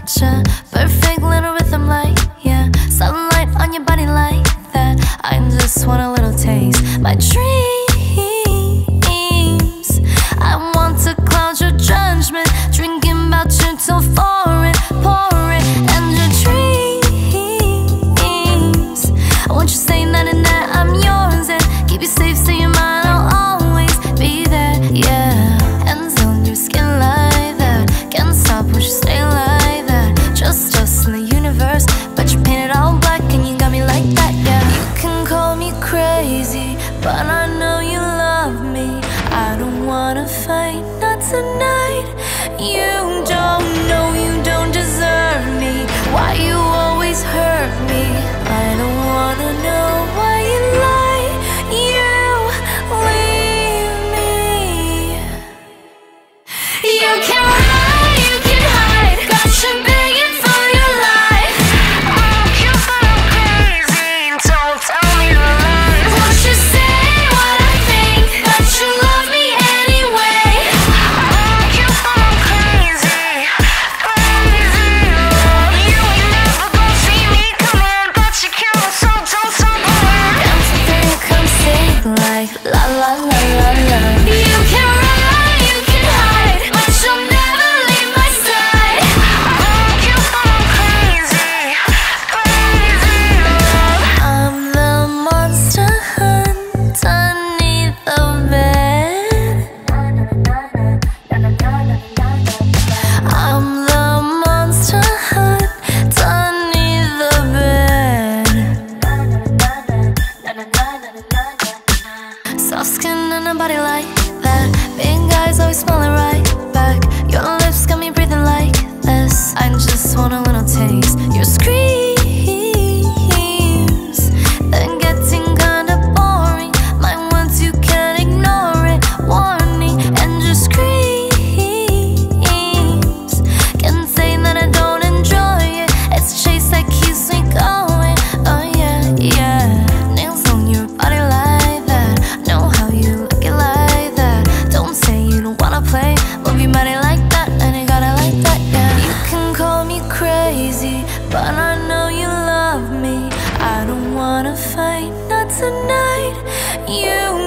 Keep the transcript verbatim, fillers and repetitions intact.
such a perfect little rhythm, like, yeah, sunlight on your body like that. I just want a little taste. My dreams, I want to cloud your judgment, drinking about you till foreign, pouring, and your dreams, I want you saying that and that I'm yours, and keep you safe, so you're mine, I'll always be there, yeah. Hands on your skin like that, can't stop, won't you stay like that? Just us in the universe, but you painted all black and you got me like that, yeah. You can call me crazy, but I know you love me. I don't wanna fight, not tonight. You don't know, you don't deserve me. Why you always hurt me? I don't wanna know why you lie, you leave me. You can run, you can hide, got you begging for your life. I'm cute but I'm crazy, don't tell me the lies. Won't you say what I think, that you love me anyway? I'm cute but I'm crazy, crazy. You ain't never gonna see me coming, but you can't, so don't stop around. Dance to think, come sing like la la la la la. You can run, you can hide, but you'll never leave my side. I'm cute but I'm crazy, crazy. I'm the monster underneath the bed. I'm the monster underneath the bed. Soft skin and a body like that, big eyes always smiling right back. Your lips got me breathing like this. I just want a little taste. Your screams, they're getting kinda boring. My words, you can't ignore it. Warning, and your screams can say that I don't enjoy it. It's a chase that keeps me going. Oh yeah, yeah. Nails on your body like that, know how you look it like that. Don't say you don't wanna play, move your body like that, and you got it like that, yeah. You can call me crazy, but I know you love me. I don't wanna fight, not tonight. You